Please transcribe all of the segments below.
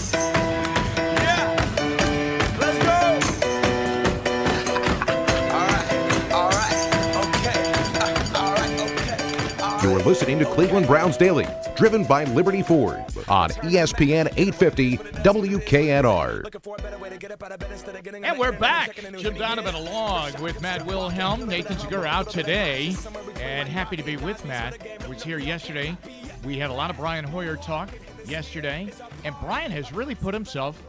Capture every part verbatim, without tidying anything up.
You're listening to Cleveland Browns Daily, driven by Liberty Ford on E S P N eight fifty W K N R. And we're back. Jim Donovan along with Matt Wilhelm. Nathan Segura out today, and happy to be with Matt, who was here yesterday. We had a lot of Brian Hoyer talk yesterday, and Brian has really put himself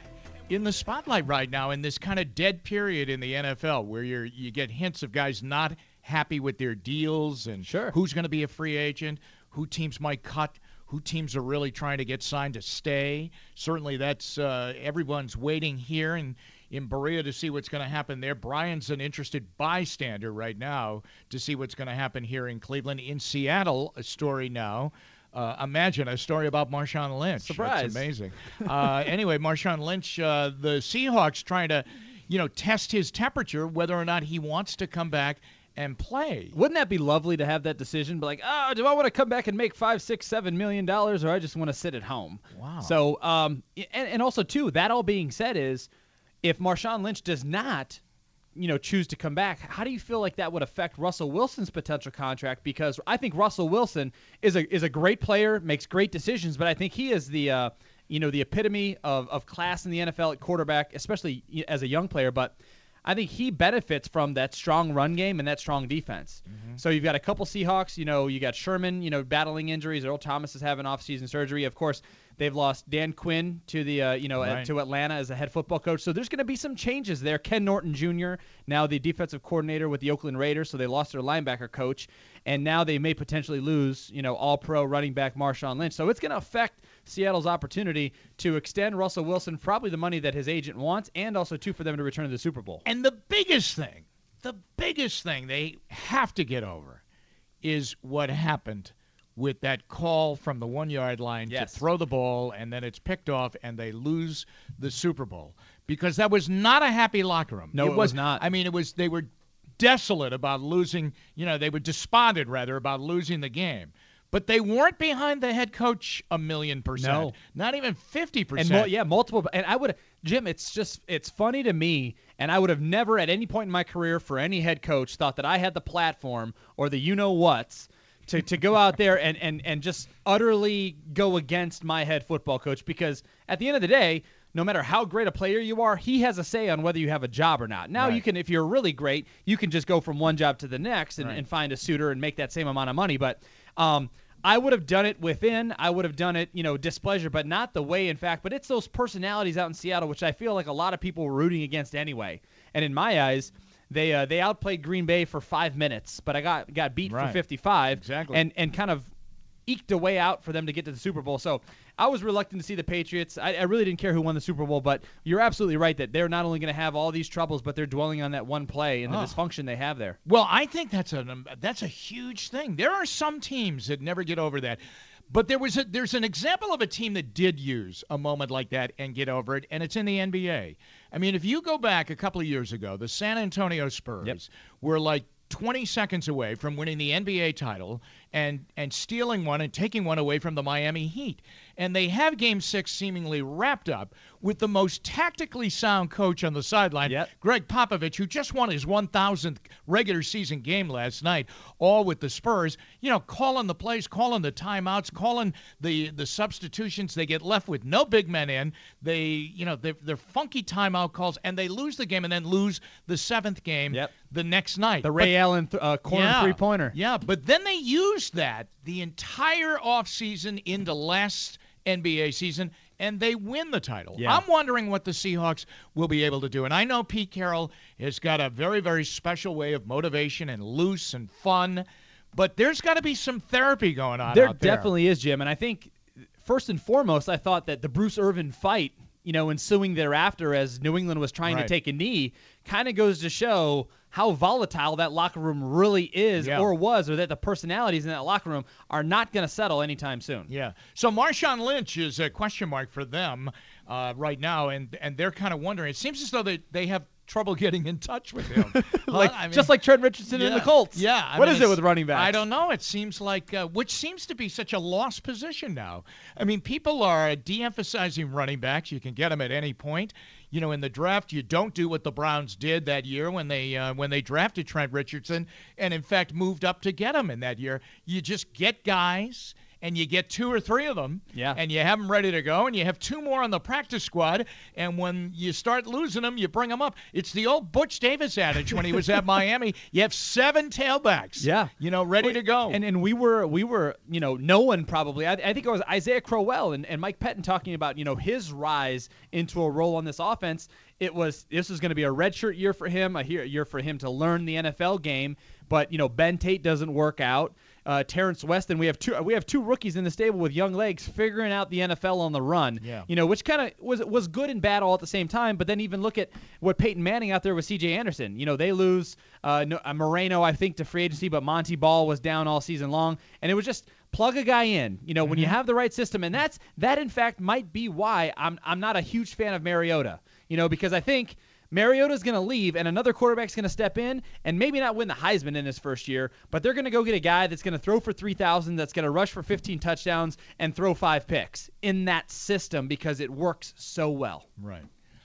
in the spotlight right now in this kind of dead period in the N F L where you're, you get hints of guys not happy with their deals and sure. who's going to be a free agent, who teams might cut, who teams are really trying to get signed to stay. Certainly that's uh, everyone's waiting here in, in Berea to see what's going to happen there. Brian's an interested bystander right now to see what's going to happen here in Cleveland. In Seattle, a story now. Uh, imagine a story about Marshawn Lynch. Surprise. That's amazing. uh, anyway, Marshawn Lynch, uh, the Seahawks trying to, you know, test his temperature, whether or not he wants to come back and play. Wouldn't that be lovely to have that decision? But like, oh, do I want to come back and make five, six, seven million dollars, or I just want to sit at home? Wow. So, um, and, and also too, that all being said, is if Marshawn Lynch does not, you know, choose to come back, how do you feel like that would affect Russell Wilson's potential contract? Because I think Russell Wilson is a is a great player, makes great decisions, but I think he is the uh, you know, the epitome of of class in the N F L at quarterback, especially as a young player, but I think he benefits from that strong run game and that strong defense. Mm-hmm. So you've got a couple Seahawks. You know, you got Sherman, you know, battling injuries. Earl Thomas is having off-season surgery. Of course, they've lost Dan Quinn to the uh, you know right. uh, to Atlanta as a head football coach. So there's going to be some changes there. Ken Norton Junior, now the defensive coordinator with the Oakland Raiders. So they lost their linebacker coach, and now they may potentially lose, you know, all-pro running back Marshawn Lynch. So it's going to affect Seattle's opportunity to extend Russell Wilson probably the money that his agent wants, and also too for them to return to the Super Bowl. And the biggest thing, the biggest thing they have to get over is what happened with that call from the one-yard line yes. to throw the ball, and then it's picked off, and they lose the Super Bowl. Because that was not a happy locker room. No, it, it was, was not. I mean, it was. They were desolate about losing, you know, they were despondent, rather, about losing the game. But they weren't behind the head coach a million percent. No. Not even fifty percent. And mo- yeah, multiple. And I would, Jim, it's just, it's funny to me, and I would have never at any point in my career for any head coach thought that I had the platform or the you-know-whats to, to go out there and, and, and just utterly go against my head football coach, because at the end of the day, no matter how great a player you are, he has a say on whether you have a job or not. Now, right. you can, if you're really great, you can just go from one job to the next and, right. and find a suitor and make that same amount of money. But um, I would have done it within. I would have done it, you know, displeasure, but not the way, in fact. But it's those personalities out in Seattle, which I feel like a lot of people were rooting against anyway. And in my eyes, they uh, they outplayed Green Bay for five minutes, but I got got beat right. for fifty-five. Exactly. And, and kind of eked a way out for them to get to the Super Bowl. So I was reluctant to see the Patriots. I, I really didn't care who won the Super Bowl, but you're absolutely right that they're not only going to have all these troubles, but they're dwelling on that one play and the oh. dysfunction they have there. Well, I think that's a um, that's a huge thing. There are some teams that never get over that. But there was a, there's an example of a team that did use a moment like that and get over it, and it's in the N B A. I mean, if you go back a couple of years ago, the San Antonio Spurs yep. were like twenty seconds away from winning the N B A title and and stealing one and taking one away from the Miami Heat. And they have Game six seemingly wrapped up with the most tactically sound coach on the sideline, yep. Greg Popovich, who just won his one thousandth regular season game last night, all with the Spurs, you know, calling the plays, calling the timeouts, calling the, the substitutions. They get left with no big men in. They, you know, they're, they're funky timeout calls, and they lose the game and then lose the seventh game yep. the next night. The Ray but, Allen th- uh, corner yeah, three-pointer. Yeah, but then they used that the entire offseason into last N B A season, and they win the title. Yeah. I'm wondering what the Seahawks will be able to do. And I know Pete Carroll has got a very, very special way of motivation and loose and fun, but there's got to be some therapy going on There out there. definitely is, Jim. And I think, first and foremost, I thought that the Bruce Irvin fight, you know, ensuing thereafter as New England was trying right. to take a knee, kind of goes to show how volatile that locker room really is yeah. or was, or that the personalities in that locker room are not going to settle anytime soon. Yeah. So Marshawn Lynch is a question mark for them uh, right now, and and they're kind of wondering. It seems as though they, they have trouble getting in touch with him. like I mean, just like Trent Richardson yeah, and the Colts. Yeah. I what mean, is it with running backs? I don't know. It seems like, uh, which seems to be such a lost position now. I mean, people are de-emphasizing running backs. You can get them at any point. You know, in the draft, you don't do what the Browns did that year when they uh, when they drafted Trent Richardson and, in fact, moved up to get him in that year. You just get guys, and you get two or three of them, yeah. and you have them ready to go, and you have two more on the practice squad, and when you start losing them, you bring them up. It's the old Butch Davis adage when he was at Miami. You have seven tailbacks, yeah, you know, ready to go. And and we were, we were you know, no one probably, I, I think it was Isaiah Crowell and, and Mike Pettin talking about, you know, his rise into a role on this offense. It was, this is going to be a redshirt year for him, a year for him to learn the N F L game, but, you know, Ben Tate doesn't work out. Uh, Terrence Weston, we have two we have two rookies in the stable with young legs figuring out the N F L on the run. Yeah. You know, which kind of was was good and bad all at the same time. But then even look at what Peyton Manning out there with C J Anderson. You know, they lose uh, no, uh, Moreno, I think, to free agency, but Monty Ball was down all season long, and it was just plug a guy in. You know, mm-hmm. when you have the right system, and that's that in fact might be why I'm I'm not a huge fan of Mariota. You know, because I think Mariota's going to leave, and another quarterback's going to step in and maybe not win the Heisman in his first year, but they're going to go get a guy that's going to throw for three thousand, that's going to rush for fifteen touchdowns, and throw five picks in that system because it works so well. Right.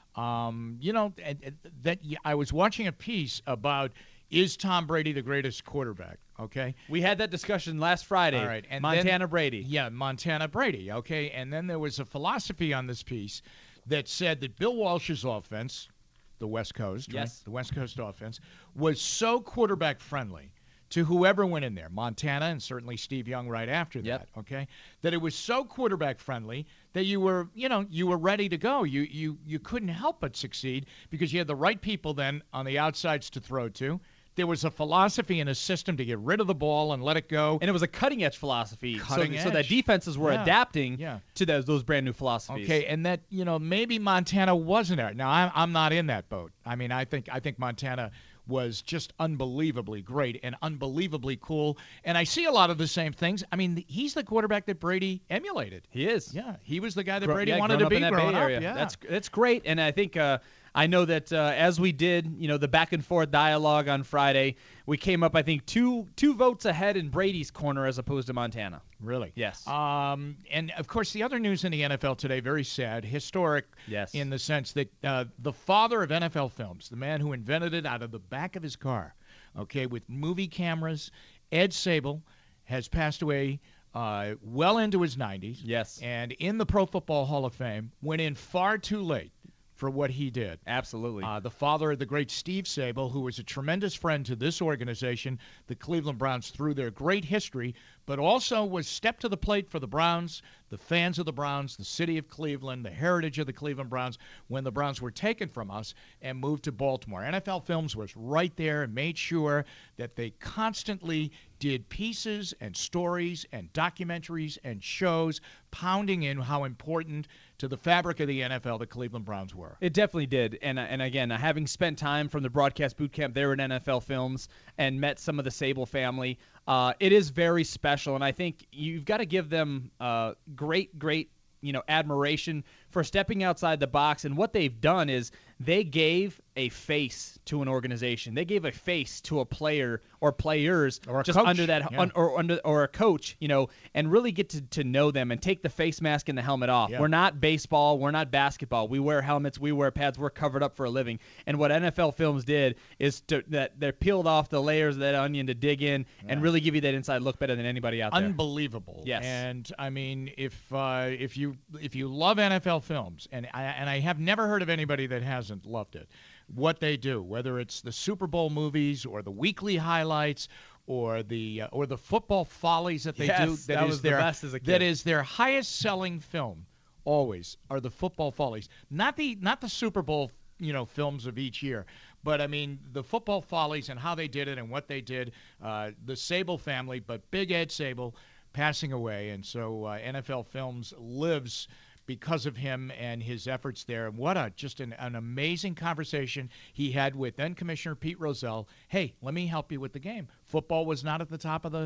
Um, you know, that I was watching a piece about, is Tom Brady the greatest quarterback? Okay. We had that discussion last Friday. All right. And Montana then, Brady. Yeah, Montana Brady. Okay. And then there was a philosophy on this piece that said that Bill Walsh's offense, the West Coast, yes. right? The West Coast offense, was so quarterback-friendly to whoever went in there, Montana and certainly Steve Young right after that, yep. okay, that it was so quarterback-friendly that you were, you know, you were ready to go. You, you, you couldn't help but succeed because you had the right people then on the outsides to throw to. There was a philosophy and a system to get rid of the ball and let it go. And it was a cutting-edge philosophy, cutting so, edge. so that defenses were yeah. adapting yeah. to those, those brand-new philosophies. Okay, and that, you know, maybe Montana wasn't there. Now, I'm, I'm not in that boat. I mean, I think I think Montana was just unbelievably great and unbelievably cool. And I see a lot of the same things. I mean, he's the quarterback that Brady emulated. He is. Yeah, he was the guy that Gro- Brady yeah, wanted to be in that growing Bay Area. up. Yeah. That's, that's great, and I think uh, – I know that uh, as we did, you know, the back and forth dialogue on Friday, we came up, I think, two two votes ahead in Brady's corner as opposed to Montana. Really? Yes. Um, and, of course, the other news in the N F L today, very sad, historic yes. in the sense that uh, the father of N F L films, the man who invented it out of the back of his car, okay, with movie cameras, Ed Sabol, has passed away uh, well into his nineties. Yes. And in the Pro Football Hall of Fame, went in far too late for what he did. Absolutely. Uh, the father of the great Steve Sabol, who was a tremendous friend to this organization, the Cleveland Browns, through their great history, but also was stepped to the plate for the Browns, the fans of the Browns, the city of Cleveland, the heritage of the Cleveland Browns, when the Browns were taken from us and moved to Baltimore. N F L Films was right there and made sure that they constantly did pieces and stories and documentaries and shows pounding in how important to the fabric of the N F L the Cleveland Browns were. It definitely did. And and again, having spent time from the broadcast boot camp there at N F L Films and met some of the Sabol family, uh, it is very special. And I think you've got to give them uh, great, great, you know, admiration for stepping outside the box. And what they've done is they gave a face to an organization. They gave a face to a player or players or a just coach. under that yeah. un, or under or a coach, you know, and really get to, to know them and take the face mask and the helmet off. Yeah. We're not baseball, we're not basketball. We wear helmets, we wear pads, we're covered up for a living. And what N F L Films did is to, that they're peeled off the layers of that onion to dig in yeah. and really give you that inside look better than anybody out there. Unbelievable. Yes. And I mean, if uh, if you if you love N F L Films, and I, and I have never heard of anybody that hasn't loved it, what they do, whether it's the Super Bowl movies or the weekly highlights or the uh, or the football follies that they yes, do, that, that is was their the best as a kid. that is their highest selling film. Always are the football follies, not the not the Super Bowl, you know, films of each year. But, I mean, the football follies and how they did it and what they did, uh, the Sabol family, but Big Ed Sabol passing away. And so uh, N F L Films lives because of him and his efforts there. And what a just an, an amazing conversation he had with then Commissioner Pete Rozelle. Hey, let me help you with the game. Football was not at the top of the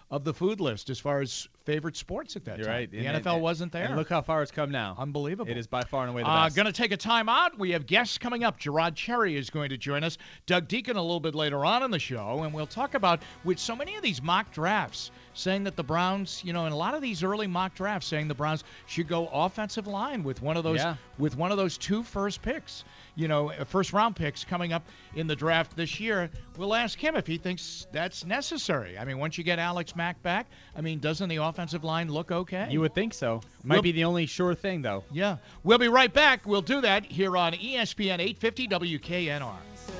of the food list as far as favorite sports at that You're time. right. The And- N F L and- wasn't there. And look how far it's come now. Unbelievable. It is by far and away the Uh, best. going to take a time out. We have guests coming up. Gerard Cherry is going to join us. Doug Deacon a little bit later on in the show. And we'll talk about, with so many of these mock drafts, saying that the Browns, you know, in a lot of these early mock drafts, saying the Browns should go offensive line with one of those Yeah. with one of those two first picks, you know, first round picks coming up in the draft this year. We'll ask him if he thinks that's necessary. I mean, once you get Alex Mack back, I mean, doesn't the offensive line look okay? You would think so. Might We'll- be the only sure thing, though. Yeah. We'll be right back. We'll do that here on E S P N eight fifty W K N R.